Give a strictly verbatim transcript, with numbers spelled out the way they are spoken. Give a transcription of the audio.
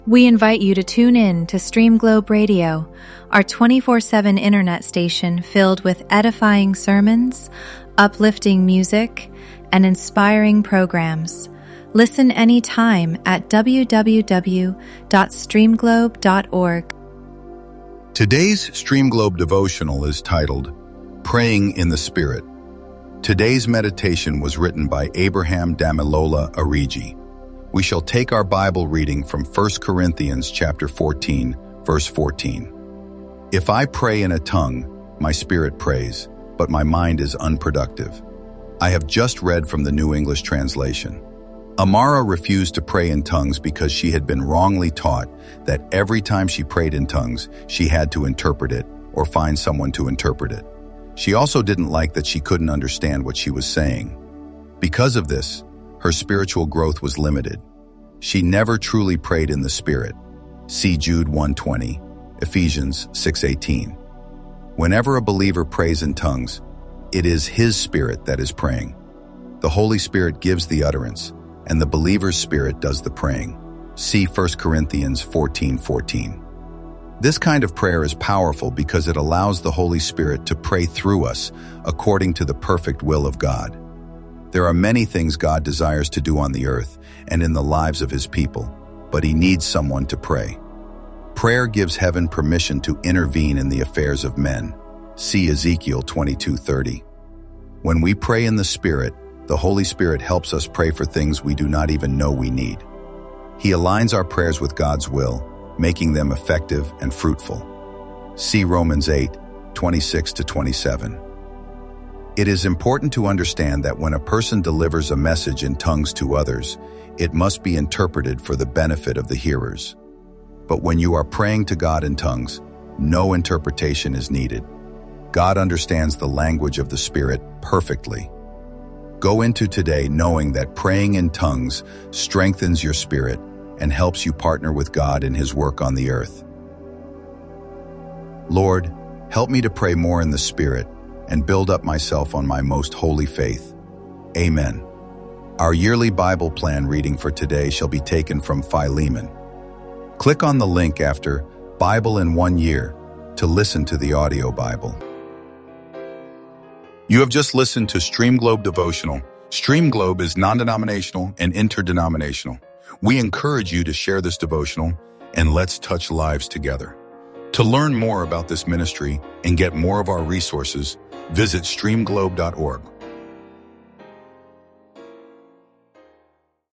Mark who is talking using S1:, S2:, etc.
S1: We invite you to tune in to Stream Globe Radio, our twenty-four seven internet station filled with edifying sermons, uplifting music, and inspiring programs. Listen anytime at w w w dot stream globe dot org.
S2: Today's Stream Globe devotional is titled, Praying in the Spirit. Today's meditation was written by Abraham Damilola Arigi. We shall take our Bible reading from First Corinthians chapter fourteen, verse fourteen. If I pray in a tongue, my spirit prays, but my mind is unproductive. I have just read from the New English Translation. Amara refused to pray in tongues because she had been wrongly taught that every time she prayed in tongues, she had to interpret it or find someone to interpret it. She also didn't like that she couldn't understand what she was saying. Because of this, her spiritual growth was limited. She never truly prayed in the Spirit. See Jude one twenty, Ephesians six eighteen. Whenever a believer prays in tongues, it is his spirit that is praying. The Holy Spirit gives the utterance, and the believer's spirit does the praying. See First Corinthians fourteen fourteen. This kind of prayer is powerful because it allows the Holy Spirit to pray through us according to the perfect will of God. There are many things God desires to do on the earth and in the lives of his people, but he needs someone to pray. Prayer gives heaven permission to intervene in the affairs of men. See Ezekiel twenty-two thirty. When we pray in the Spirit, the Holy Spirit helps us pray for things we do not even know we need. He aligns our prayers with God's will, making them effective and fruitful. See Romans eight twenty-six to twenty-seven. It is important to understand that when a person delivers a message in tongues to others, it must be interpreted for the benefit of the hearers. But when you are praying to God in tongues, no interpretation is needed. God understands the language of the Spirit perfectly. Go into today knowing that praying in tongues strengthens your spirit and helps you partner with God in his work on the earth. Lord, help me to pray more in the Spirit and build up myself on my most holy faith. Amen. Our yearly Bible plan reading for today shall be taken from Philemon. Click on the link after Bible in One Year to listen to the audio Bible. You have just listened to Stream Globe Devotional. Stream Globe is non-denominational and interdenominational. We encourage you to share this devotional and let's touch lives together. To learn more about this ministry and get more of our resources, visit stream globe dot org.